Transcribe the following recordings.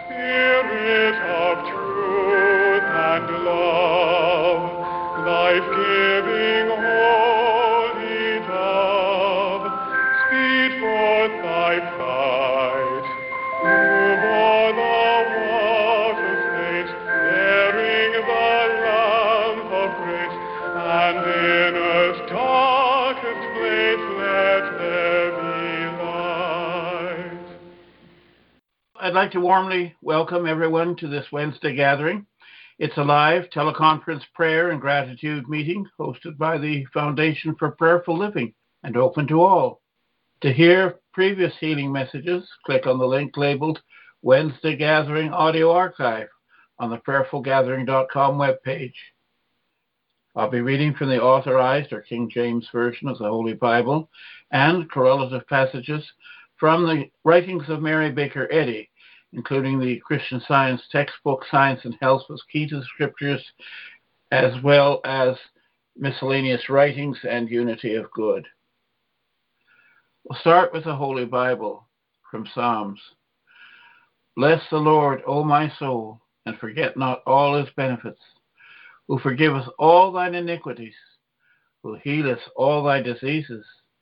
Spirit of truth and love, life-giving holy dove, speed forth thy flight. Move o'er the water's face, bearing the lamp of grace, and in earth's darkest place let there be light. I'd like to warmly welcome everyone to this Wednesday gathering. It's a live teleconference prayer and gratitude meeting hosted by the Foundation for Prayerful Living and open to all. To hear previous healing messages, click on the link labeled Wednesday Gathering Audio Archive on the prayerfulgathering.com webpage. I'll be reading from the Authorized or King James Version of the Holy Bible and correlative passages from the writings of Mary Baker Eddy, including the Christian Science textbook, Science and Health was Key to the Scriptures, as well as miscellaneous writings and Unity of Good. We'll start with the Holy Bible from Psalms. Bless the Lord, O my soul, and forget not all his benefits, who forgiveth all thine iniquities, who healeth all thy diseases.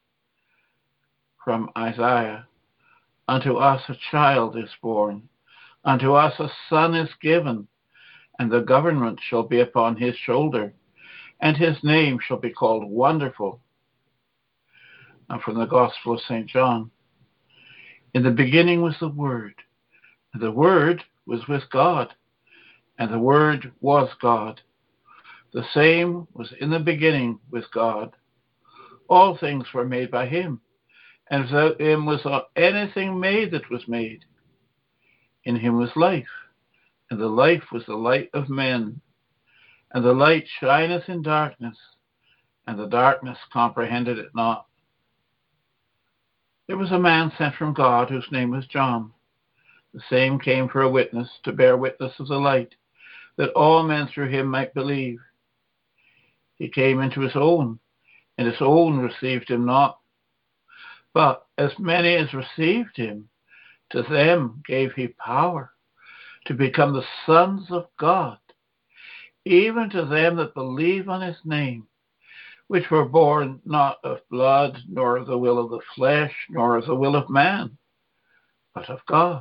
From Isaiah. Unto us a child is born, unto us a son is given, and the government shall be upon his shoulder, and his name shall be called Wonderful. Now from the Gospel of St. John. In the beginning was the Word, and the Word was with God, and the Word was God. The same was in the beginning with God. All things were made by him, and without him was not anything made that was made. In him was life, and the life was the light of men. And the light shineth in darkness, and the darkness comprehended it not. There was a man sent from God whose name was John. The same came for a witness, to bear witness of the light, that all men through him might believe. He came into his own, and his own received him not. But as many as received him, to them gave he power to become the sons of God, even to them that believe on his name, which were born not of blood, nor of the will of the flesh, nor of the will of man, but of God.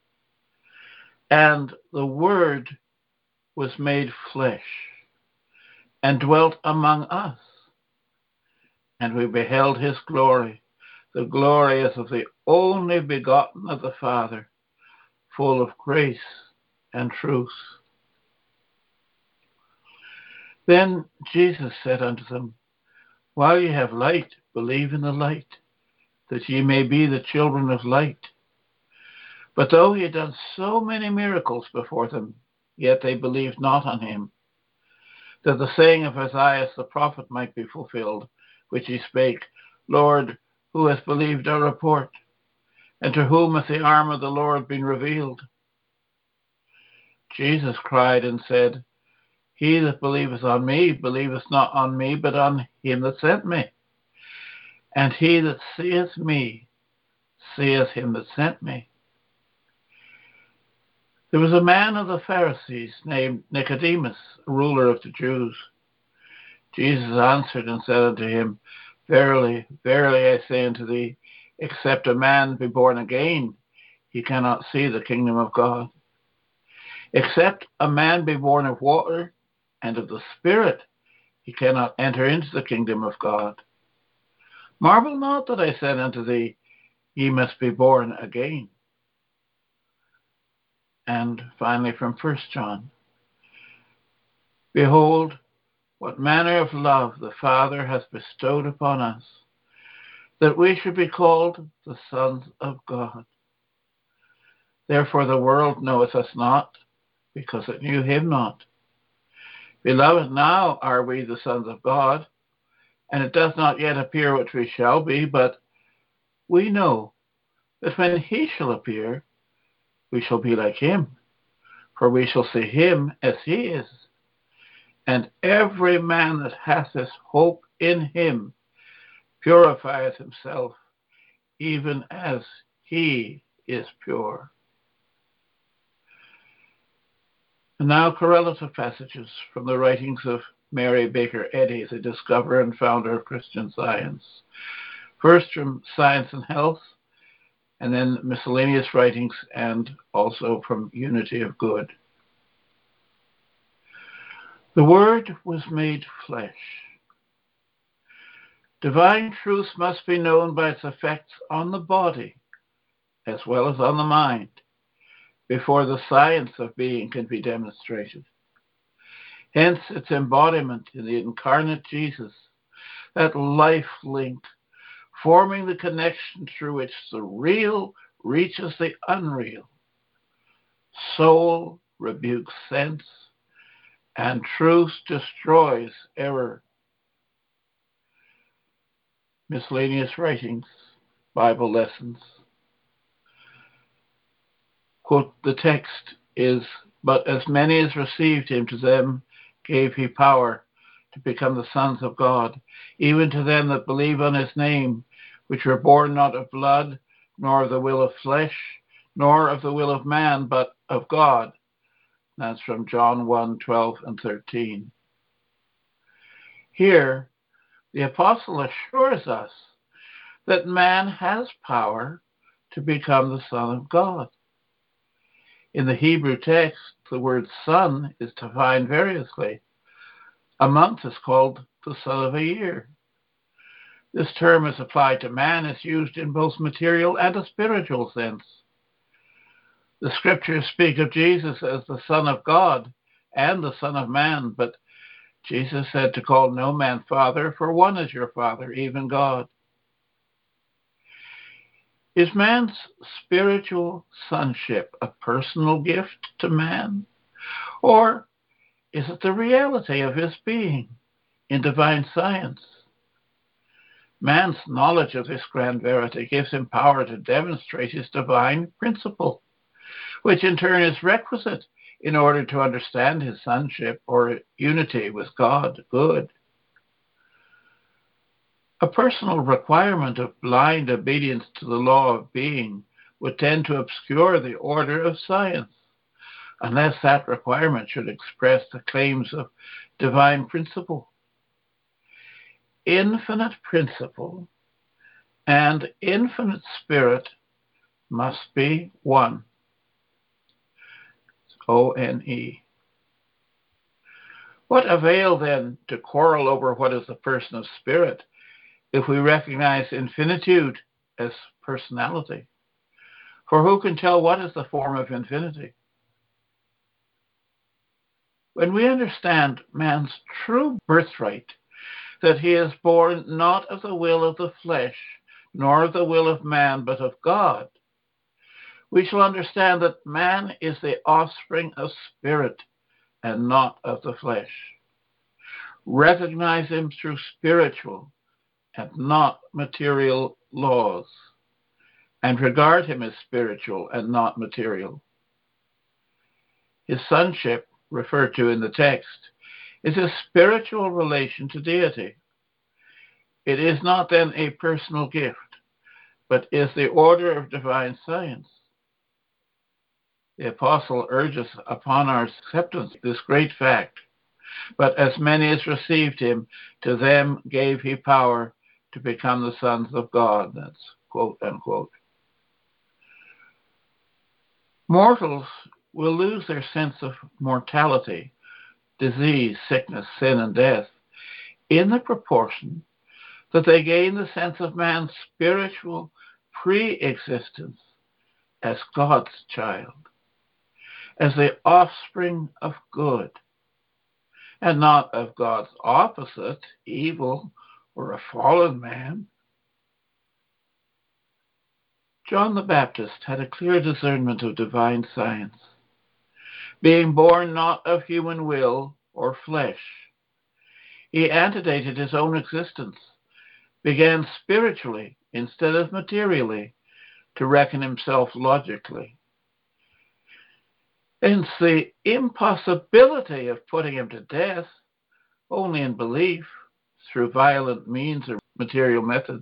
And the Word was made flesh, and dwelt among us, and we beheld his glory. The glory is of the only begotten of the Father, full of grace and truth. Then Jesus said unto them, While ye have light, believe in the light, that ye may be the children of light. But though he had done so many miracles before them, yet they believed not on him, that the saying of Isaiah the prophet might be fulfilled, which he spake, Lord, who hath believed our report? And to whom hath the arm of the Lord been revealed? Jesus cried and said, He that believeth on me, believeth not on me, but on him that sent me. And he that seeth me, seeth him that sent me. There was a man of the Pharisees named Nicodemus, a ruler of the Jews. Jesus answered and said unto him, Verily, verily, I say unto thee, except a man be born again, he cannot see the kingdom of God. Except a man be born of water and of the Spirit, he cannot enter into the kingdom of God. Marvel not that I said unto thee, Ye must be born again. And finally from 1 John. Behold, what manner of love the Father hath bestowed upon us, that we should be called the sons of God. Therefore the world knoweth us not, because it knew him not. Beloved, now are we the sons of God, and it doth not yet appear what we shall be, but we know that when he shall appear, we shall be like him, for we shall see him as he is. And every man that hath this hope in him purifieth himself, even as he is pure. And now correlative passages from the writings of Mary Baker Eddy, the discoverer and founder of Christian Science. First from Science and Health, and then miscellaneous writings, and also from Unity of Good. The Word was made flesh. Divine truth must be known by its effects on the body as well as on the mind before the science of being can be demonstrated. Hence its embodiment in the incarnate Jesus, that life link forming the connection through which the real reaches the unreal. Soul rebukes sense, and truth destroys error. Miscellaneous writings, Bible lessons. Quote, the text is, but as many as received him, to them gave he power to become the sons of God, even to them that believe on his name, which were born not of blood, nor of the will of flesh, nor of the will of man, but of God. That's from John 1:12 and 13. Here, the apostle assures us that man has power to become the Son of God. In the Hebrew text, the word son is defined variously. A month is called the son of a year. This term is applied to man is used in both material and a spiritual sense. The scriptures speak of Jesus as the Son of God and the Son of Man, but Jesus said to call no man Father, for one is your Father, even God. Is man's spiritual sonship a personal gift to man? Or is it the reality of his being in divine science? Man's knowledge of this grand verity gives him power to demonstrate his divine principle, which in turn is requisite in order to understand his sonship or unity with God, good. A personal requirement of blind obedience to the law of being would tend to obscure the order of science, unless that requirement should express the claims of divine principle. Infinite principle and infinite spirit must be one. O-N-E. What avail then to quarrel over what is the person of spirit if we recognize infinitude as personality? For who can tell what is the form of infinity? When we understand man's true birthright, that he is born not of the will of the flesh, nor of the will of man, but of God, we shall understand that man is the offspring of spirit and not of the flesh. Recognize him through spiritual and not material laws, and regard him as spiritual and not material. His sonship, referred to in the text, is a spiritual relation to deity. It is not then a personal gift, but is the order of divine science. The apostle urges upon our acceptance this great fact. But as many as received him, to them gave he power to become the sons of God. That's quote unquote. Mortals will lose their sense of mortality, disease, sickness, sin, and death in the proportion that they gain the sense of man's spiritual pre-existence as God's child, as the offspring of good, and not of God's opposite, evil, or a fallen man. John the Baptist had a clear discernment of divine science. Being born not of human will or flesh, he antedated his own existence, began spiritually instead of materially to reckon himself logically. Hence the impossibility of putting him to death only in belief through violent means or material methods.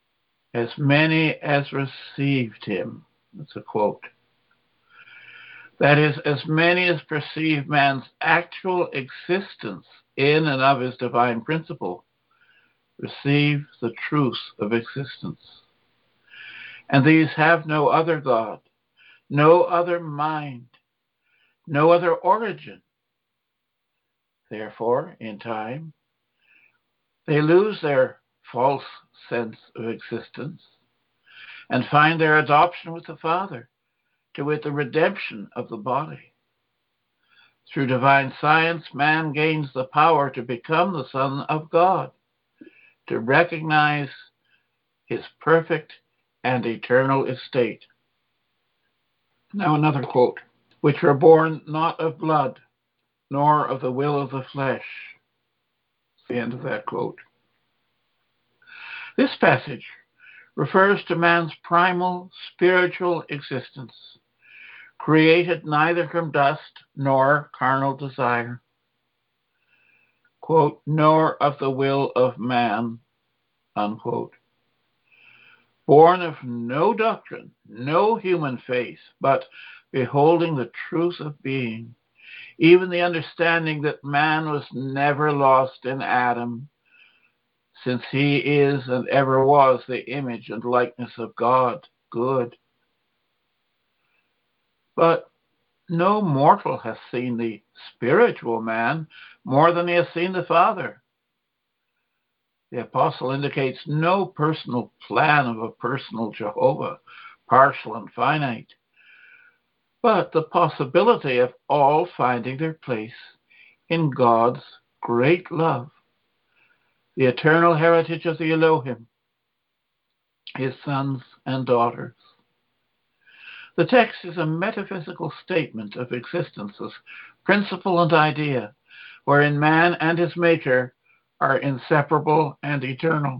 As many as received him, that's a quote. That is, as many as perceive man's actual existence in and of his divine principle receive the truth of existence. And these have no other God, no other mind, no other origin. Therefore, in time, they lose their false sense of existence and find their adoption with the Father, to wit, the redemption of the body. Through divine science, man gains the power to become the Son of God, to recognize his perfect and eternal estate. Now another quote. Which were born not of blood, nor of the will of the flesh. The end of that quote. This passage refers to man's primal spiritual existence, created neither from dust nor carnal desire. Quote, nor of the will of man, unquote. Born of no doctrine, no human faith, but beholding the truth of being, even the understanding that man was never lost in Adam, since he is and ever was the image and likeness of God, good. But no mortal has seen the spiritual man more than he has seen the Father. The apostle indicates no personal plan of a personal Jehovah, partial and finite, but the possibility of all finding their place in God's great love, the eternal heritage of the Elohim, his sons and daughters. The text is a metaphysical statement of existence as principle and idea, wherein man and his Maker are inseparable and eternal.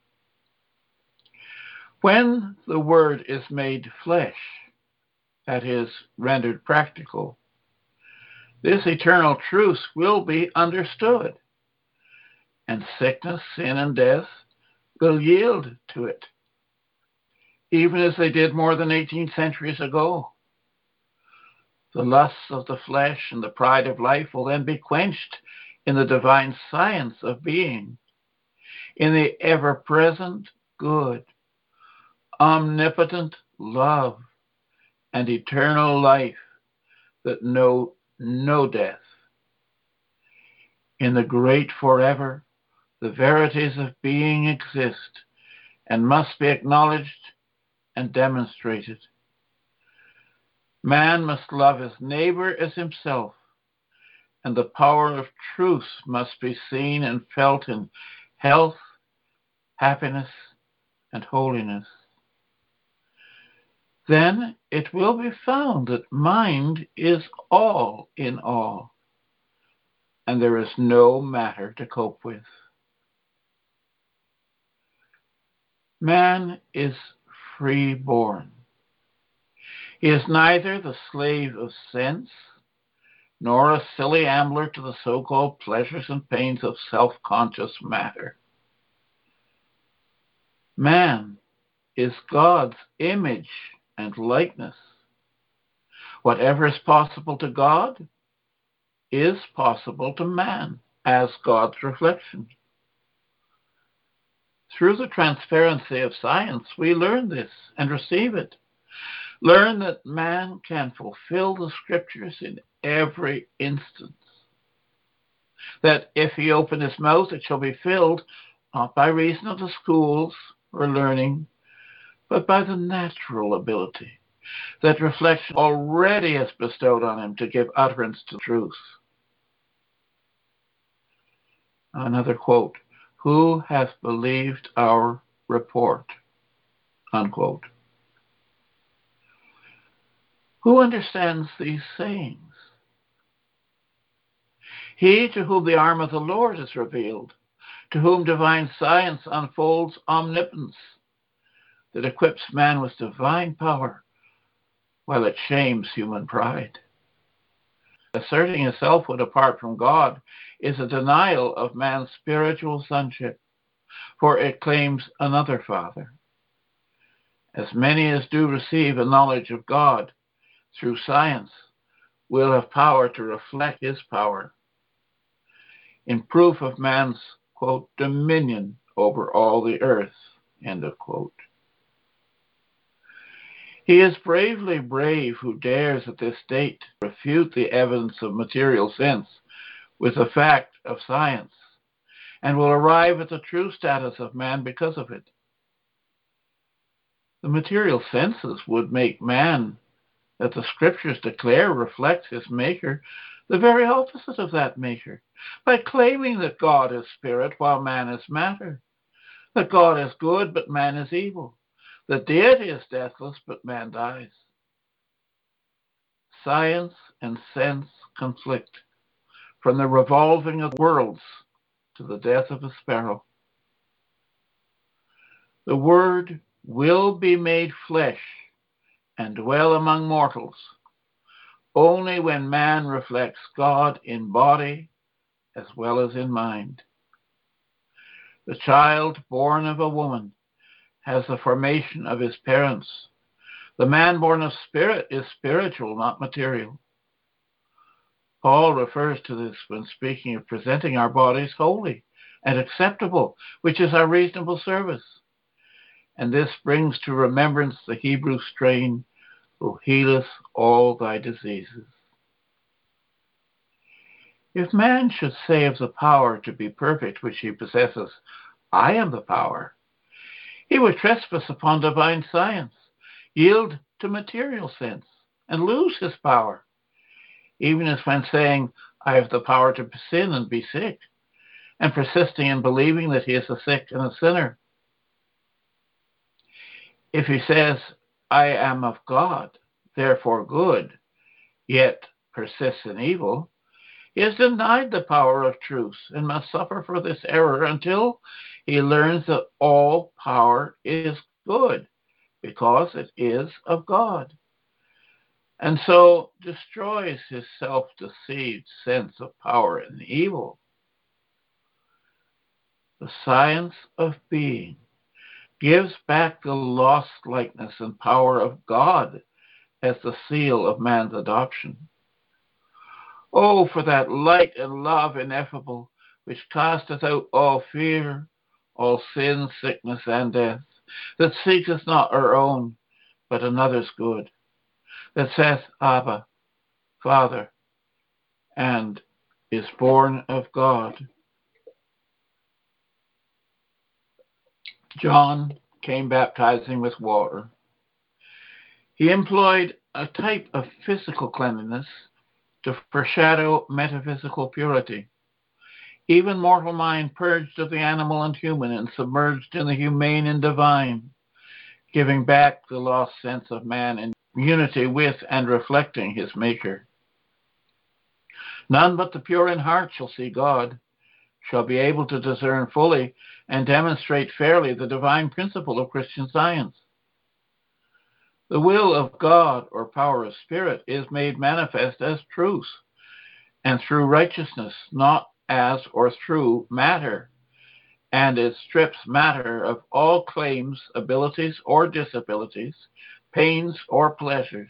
When the Word is made flesh, that is, rendered practical, this eternal truth will be understood, and sickness, sin, and death will yield to it, even as they did more than 18 centuries ago. The lusts of the flesh and the pride of life will then be quenched in the divine science of being, in the ever-present good, omnipotent love, and eternal life that know no death. In the great forever, the verities of being exist and must be acknowledged and demonstrated. Man must love his neighbor as himself, and the power of truth must be seen and felt in health, happiness, and holiness. Then it will be found that mind is all in all, and there is no matter to cope with. Man is free-born. He is neither the slave of sense, nor a silly ambler to the so-called pleasures and pains of self-conscious matter. Man is God's image and likeness. Whatever is possible to God is possible to man as God's reflection. Through the transparency of science, we learn this and receive it. Learn that man can fulfill the scriptures in every instance. That if he open his mouth, it shall be filled, not by reason of the schools or learning, but by the natural ability that reflection already has bestowed on him to give utterance to truth. Another quote, who hath believed our report? Unquote. Who understands these sayings? He to whom the arm of the Lord is revealed, to whom divine science unfolds omnipotence, that equips man with divine power, while it shames human pride. Asserting his selfhood apart from God is a denial of man's spiritual sonship, for it claims another Father. As many as do receive a knowledge of God through science will have power to reflect his power in proof of man's, quote, dominion over all the earth, end of quote. He is bravely brave who dares at this date refute the evidence of material sense with the fact of science, and will arrive at the true status of man because of it. The material senses would make man, that the scriptures declare reflects his maker, the very opposite of that maker, by claiming that God is spirit while man is matter, that God is good but man is evil, that deity is deathless but man dies. Science and sense conflict, from the revolving of worlds to the death of a sparrow. The Word will be made flesh and dwell among mortals only when man reflects God in body as well as in mind. The child born of a woman has the formation of his parents. The man born of spirit is spiritual, not material. Paul refers to this when speaking of presenting our bodies holy and acceptable, which is our reasonable service. And this brings to remembrance the Hebrew strain, who healeth all thy diseases. If man should say of the power to be perfect which he possesses, I am the power, he would trespass upon divine science, yield to material sense, and lose his power, even as when saying, I have the power to sin and be sick, and persisting in believing that he is a sick and a sinner. If he says, I am of God, therefore good, yet persists in evil, he is denied the power of truth and must suffer for this error until he learns that all power is good, because it is of God, and so destroys his self-deceived sense of power and evil. The science of being gives back the lost likeness and power of God as the seal of man's adoption. Oh, for that light and love ineffable, which casteth out all fear, all sin, sickness, and death, that seeketh not our own, but another's good, that saith, Abba, Father, and is born of God. John came baptizing with water. He employed a type of physical cleanliness to foreshadow metaphysical purity. Even mortal mind purged of the animal and human and submerged in the humane and divine, giving back the lost sense of man in unity with and reflecting his Maker. None but the pure in heart shall see God, shall be able to discern fully and demonstrate fairly the divine principle of Christian science. The will of God, or power of spirit, is made manifest as truth, and through righteousness, not as or through matter, and it strips matter of all claims, abilities or disabilities, pains or pleasures.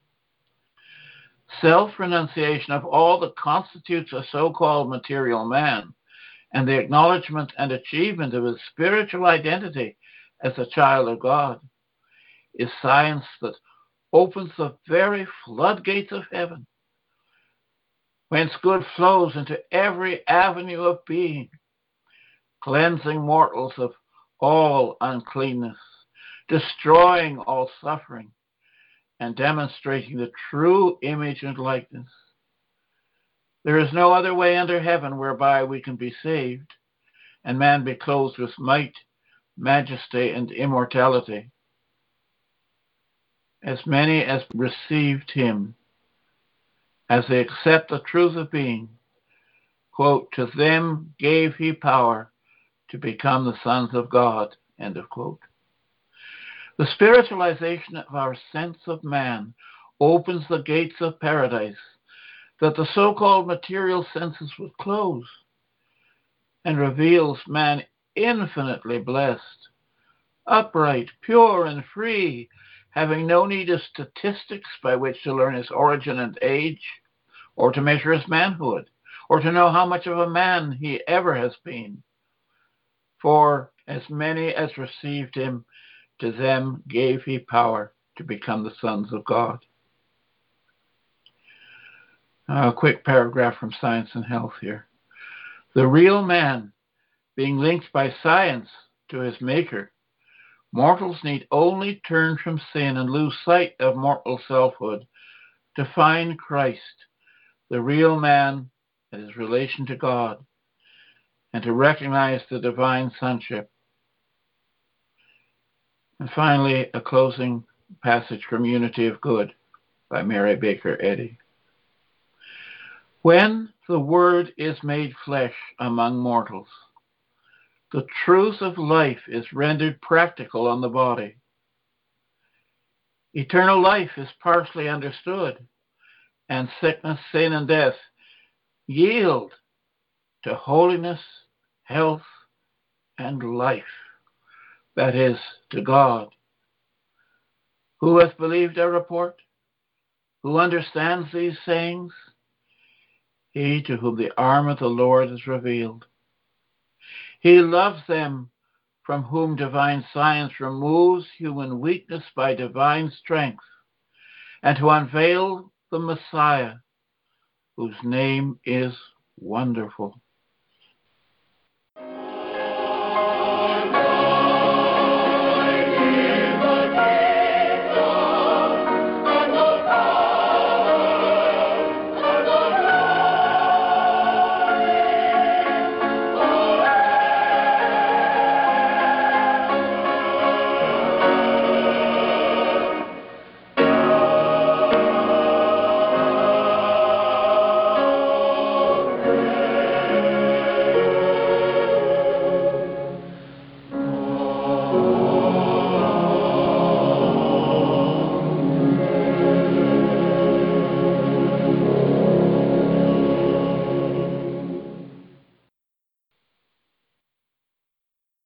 Self-renunciation of all that constitutes a so-called material man, and the acknowledgement and achievement of his spiritual identity as a child of God, is science that opens the very floodgates of heaven, whence good flows into every avenue of being, cleansing mortals of all uncleanness, destroying all suffering, and demonstrating the true image and likeness. There is no other way under heaven whereby we can be saved, and man be clothed with might, majesty, and immortality. As many as received him, as they accept the truth of being, quote, to them gave he power to become the sons of God, end of quote. The spiritualization of our sense of man opens the gates of paradise that the so-called material senses would close, and reveals man infinitely blessed, upright, pure, and free, having no need of statistics by which to learn his origin and age, or to measure his manhood, or to know how much of a man he ever has been. For as many as received him, to them gave he power to become the sons of God. A quick paragraph from Science and Health here. The real man, being linked by science to his maker, mortals need only turn from sin and lose sight of mortal selfhood to find Christ, the real man and his relation to God, and to recognize the divine sonship. And finally, a closing passage from Unity of Good by Mary Baker Eddy. When the Word is made flesh among mortals, the truth of life is rendered practical on the body. Eternal life is partially understood, and sickness, sin, and death yield to holiness, health, and life, that is, to God. Who has believed our report? Who understands these sayings? He to whom the arm of the Lord is revealed. He loves them from whom divine science removes human weakness by divine strength, and to unveil the Messiah, whose name is Wonderful.